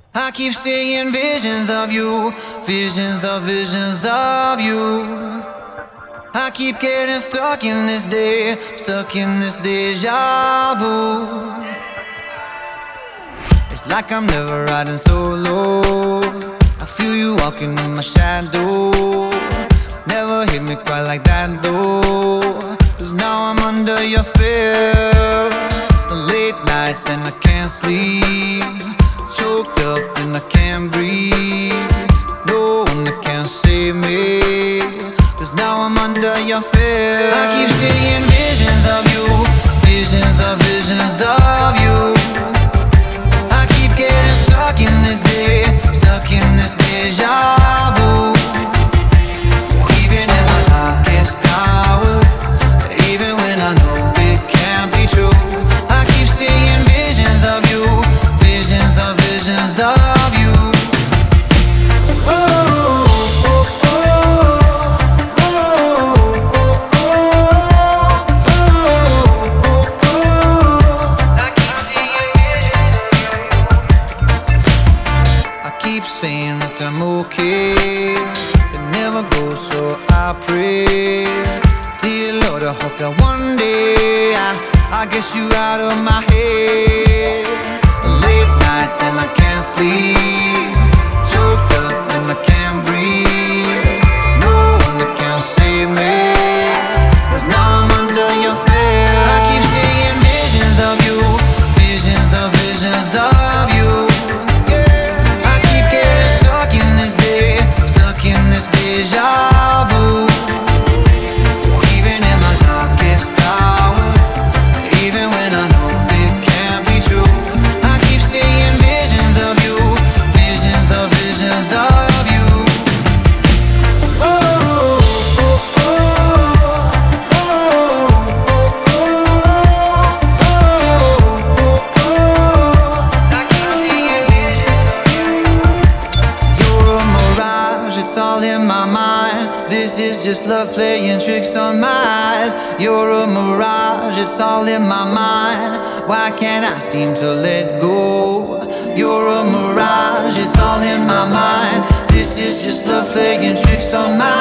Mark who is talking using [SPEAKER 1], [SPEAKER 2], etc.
[SPEAKER 1] I keep seeing visions of you, visions of you. I keep getting stuck in this day, stuck in this deja vu. It's like I'm never riding solo. I feel you walking in my shadow. Never hit me quite like that though. Cause now I'm under your spell. Late nights and I can't sleep. Choked up and I can't breathe. No one that can save me. Cause now I'm under your spell. I keep seeing visions of you, visions of you. I keep getting stuck in this day, stuck in this deja vu. Even in my darkest hour, even when I know it can't be true, I keep seeing visions of you, visions of you. Keep saying that I'm okay, it never goes, so I pray. Dear Lord, I hope that one day I get you out of my head. Late nights and I can't sleep, choked up and I can't breathe. No one that can save me, cause now I'm under your spell. I keep seeing visions of you, visions of you. Deja vu. Even in my darkest hour, even when I know it can't be true, I keep seeing visions of you, visions of you. Oh, oh, oh, oh, You're a mirage, it's all in my mind. This is just love playing tricks on my eyes. You're a mirage, it's all in my mind. Why can't I seem to let go? You're a mirage, it's all in my mind. This is just love playing tricks on my